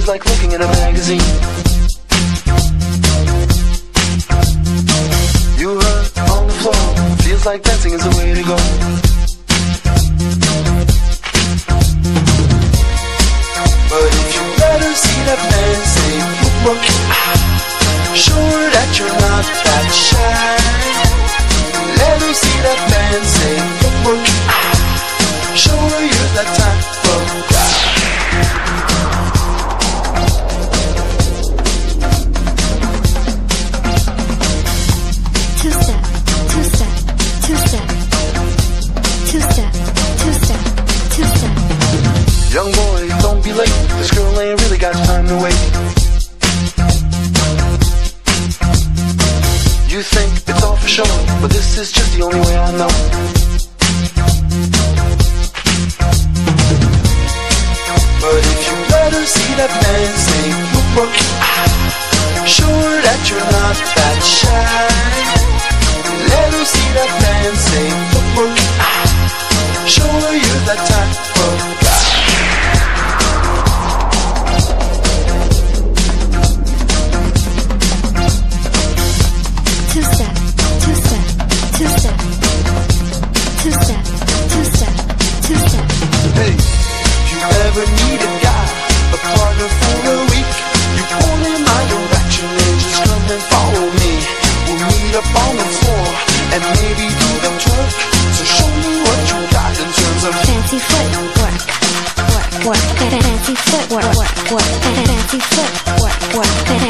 is like looking in a magazine. You hurt on the floor, feels like dancing is the way to go. But if you let her see that man say, look, show her that you're not that shy. Let her see that man say, look, show her you're that type of guy. Two-step, two-step, two-step, two-step, two-step, two-step. Young boy, don't be late. This girl ain't really got time to wait. You think it's all for show, but this is just the only way I know. But if you let her see that man say, look, show her that you're not that shy. Let her see that man say, look, show her you're that type of guy. Two-step, two-step, two-step, two-step, two-step, two-step. Hey, if you ever need a guy, a partner for a week, you point in my direction and just come and follow me. We'll meet up on the floor and maybe do the twerk. So show me what you got in terms of fancy footwork, work, work, fancy footwork, work, fancy footwork, work,